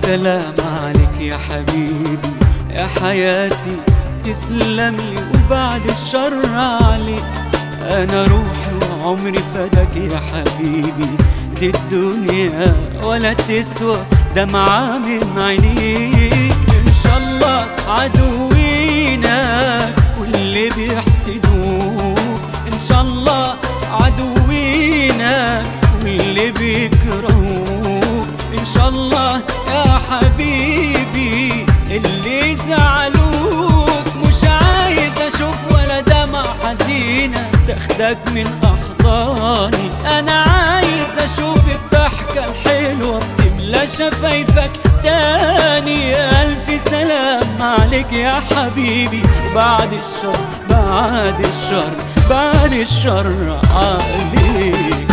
سلام عليك يا حبيبي يا حياتي، تسلم لي وبعد الشر عليك. أنا روحي وعمري فداك يا حبيبي، دي الدنيا ولا تسوى دمعة من عينيك. إن شاء الله عدوينا واللي بيحسدوك، إن شاء الله عدوينا واللي بيكرهوك، إن شاء الله يا حبيبي اللي زعلوك. مش عايز أشوف ولا دمع حزينة تاخدك من أحضاني، أنا عايز أشوف الضحكة الحلوة بتملى شفايفك تاني. ألف سلام عليك يا حبيبي، بعد الشر بعد الشر بعد الشر عليك.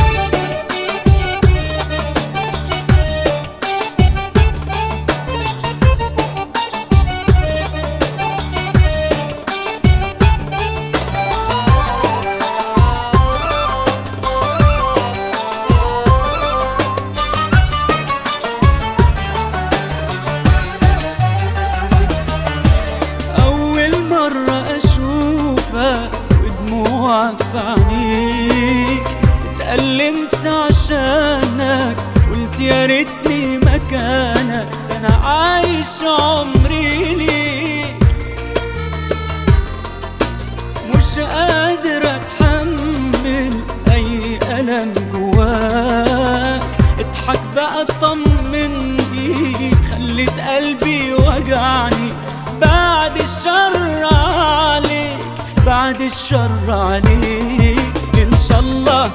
ودموعك في عينيك، اتألمت عشانك، قلت يا ريتني مكانك، انا عايش عمري ليك. مش قادر اتحمل اي ألم جواك، اضحك بقى اطمن بيك، خليت قلبي وجعني. بعد الشر عليك بعد الشر عليك، إن شاء الله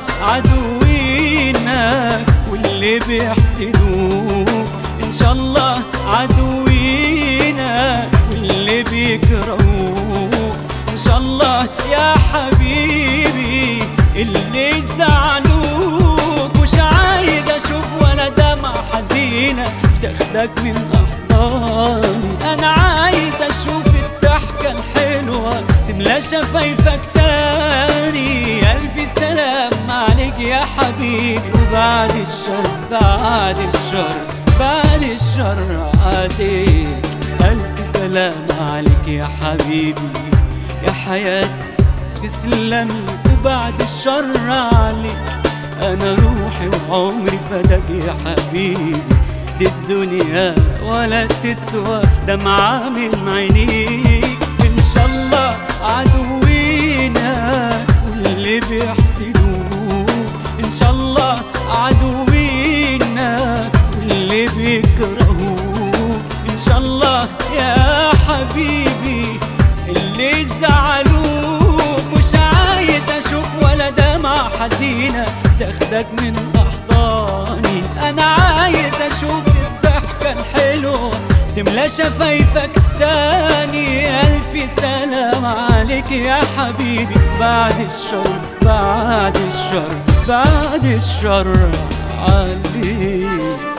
عدوينك واللي بيحسدوك، إن شاء الله عدوينك واللي بيكرهوك، إن شاء الله يا حبيبي اللي زعلوك. مش عايز أشوف ولا دمع حزينة تاخدك من أحضاني، أنا عايز أشوف الضحكة الحلوة تملى شفايفك تاني. ألف سلام عليك يا حبيبي، وبعد الشر بعد الشر بعد الشر عليك. ألف سلام عليك يا حبيبي يا حياتي، تسلم لي وبعد الشر عليك. أنا روحي وعمري فداك يا حبيبي، دي الدنيا ولا تسوى دمعة من عينيك. إن شاء الله عدوينا واللي بيحسدوك، إن شاء الله عدوينا واللي بيكرهوك، إن شاء الله يا حبيبي اللي زعلوك. مش عايز أشوف ولا دمع حزينة تاخدك من أحضاني، أنا عايز أشوف الضحكة الحلوة تملى شفايفك تاني. ألف سلام عليك يا حبيبي، بعد الشر بعد الشر بعد الشر عليك.